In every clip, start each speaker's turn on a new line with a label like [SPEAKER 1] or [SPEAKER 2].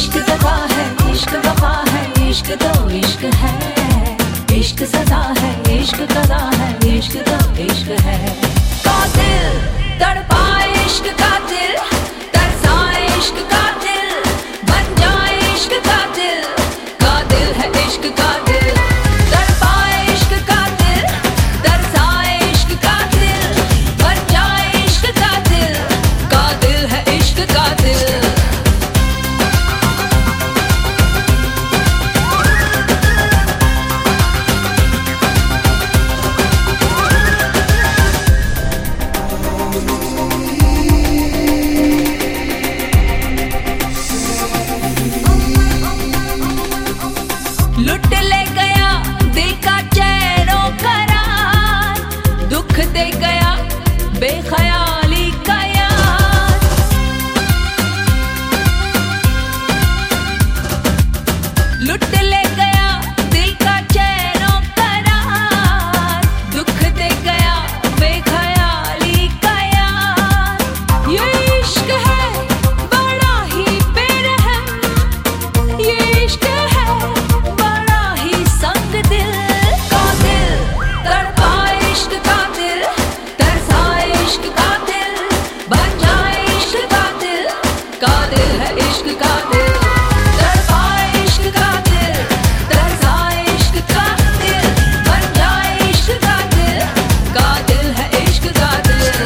[SPEAKER 1] इश्क दगा है, इश्क वफा है, इश्क तो इश्क है। इश्क सजा है, इश्क कदा है, इश्क तो इश्क है। कातिल तड़पा इश्क कातिल, तरसा इश्क कातिल, बन जाए इश्क कातिल। कातिल है इश्क कातिल, तड़पा इश्क कातिल, तरसा इश्क कातिल, बन जाए इश्क कातिल। कातिल है इश्क कातिल। लुट ले गया दिल का चैनो करार, दुख दे गया बेख्याली का यार। लुट ले गया दिल का चैनो करार, दुख दे गया बेख्याली का यार। ये इश्क है बड़ा ही बेरहम, ये इश्क है बड़ा ही संग दिल। कातिल तड़पा इश्क कातिल, तरसा इश्क कातिल, बन जाए इश्क कातिल। कातिल है इश्क कातिल, तड़पा इश्क कातिल, तरसा इश्क कातिल, बन जाए इश्क कातिल। कातिल है इश्क कातिल।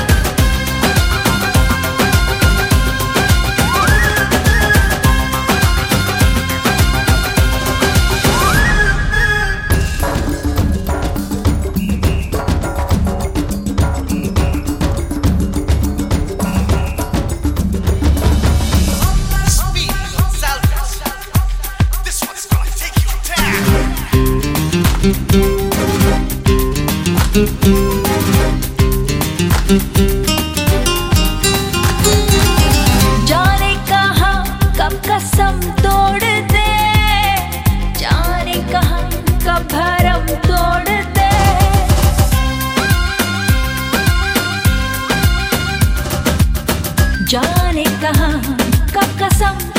[SPEAKER 2] Speed, Salvage. This one's gonna take you down.
[SPEAKER 1] जाने कहाँ कब कसम तोड़ दे, जाने कहाँ कब भरम तोड़ दे। जाने कहाँ कब कसम